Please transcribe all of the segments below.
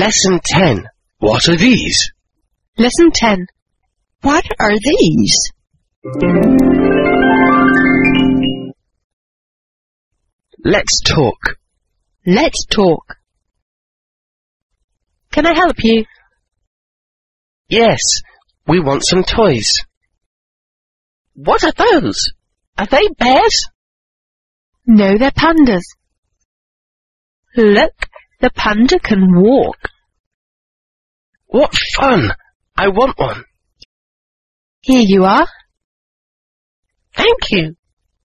Lesson 10. What are these? Lesson 10. What are these? Let's talk. Let's talk. Can I help you? Yes, we want some toys. What are those? Are they bears? No, they're pandas. Look, the panda can walk. What fun! I want one. Here you are. Thank you.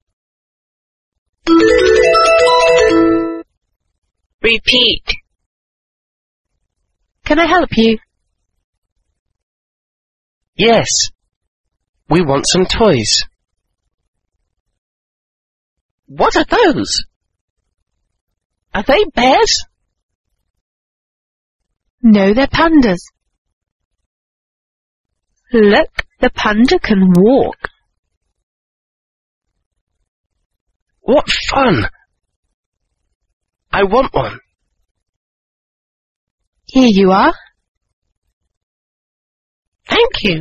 Repeat. Can I help you? Yes, we want some toys. What are those? Are they bears? No, they're pandas. Look, the panda can walk. What fun! I want one. Here you are. Thank you.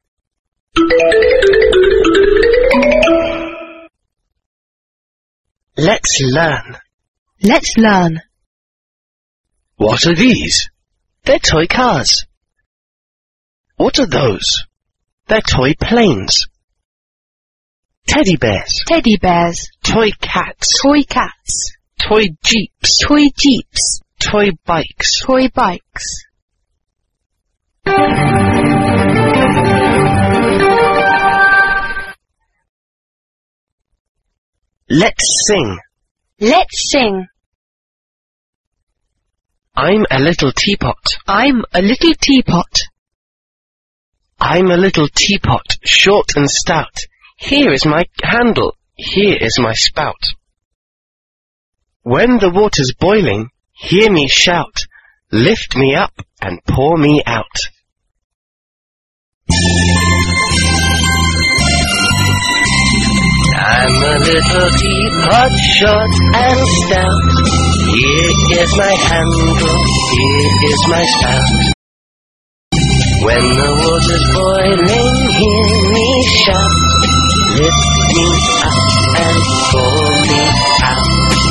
Let's learn. Let's learn. What are these? They're toy cars. What are those? They're toy planes. Teddy bears. Teddy bears. Toy cats. Toy cats. Toy jeeps. Toy jeeps. Toy bikes. Toy bikes. Let's sing. Let's sing. I'm a little teapot. I'm a little teapot. I'm a little teapot, short and stout. Here is my handle. Here is my spout. When the water's boiling, hear me shout. Lift me up and pour me out. I'm a little teapot, short and stout. Here is my handle, here is my spout. When the water's boiling, hear me shout. Lift me up and pour me out.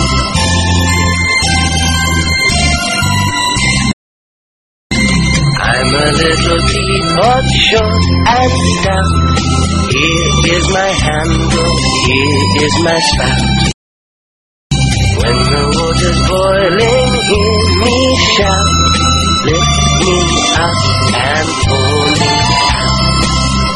I'm a little teapot, short and stout. Here is my handle, here is my spout. When the water's boiling, hear me shout. Lift me up and pour me out.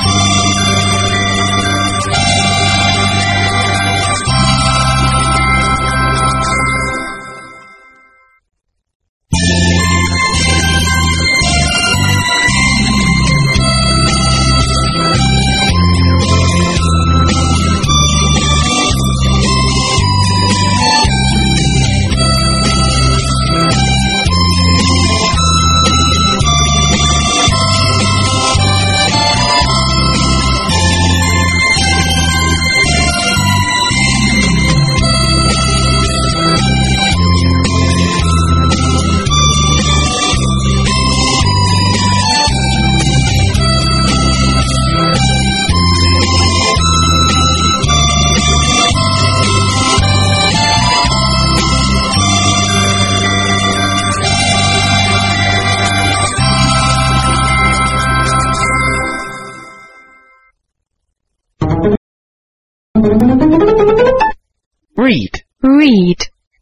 Read. Read.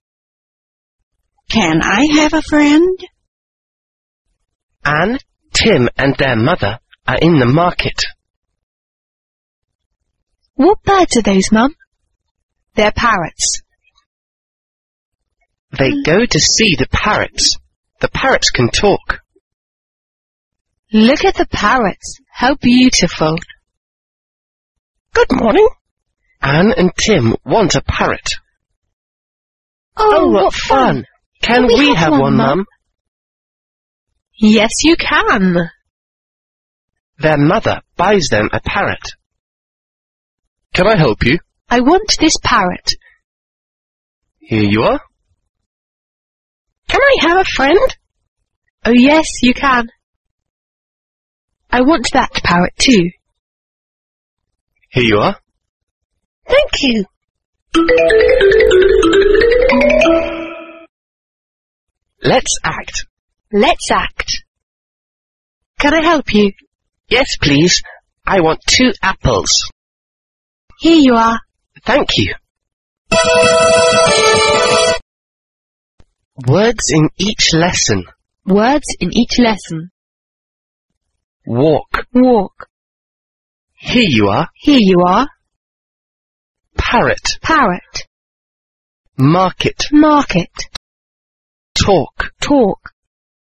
Can I have a friend? Anne, Tim and their mother are in the market. What birds are those, Mum? They're parrots. They go to see the parrots. The parrots can talk. Look at the parrots. How beautiful. Good morning. Anne and Tim want a parrot. Oh, what fun. Can we have one, Mum? Yes, you can. Their mother buys them a parrot. Can I help you? I want this parrot. Here you are. Can I have a friend? Oh yes, you can. I want that parrot too. Here you are. Thank you. Let's act. Let's act. Can I help you? Yes, please. I want 2 apples. Here you are. Thank you. Words in each lesson. Words in each lesson. Walk. Walk. Here you are. Here you are. Parrot. Parrot. Market. Market. Talk. Talk.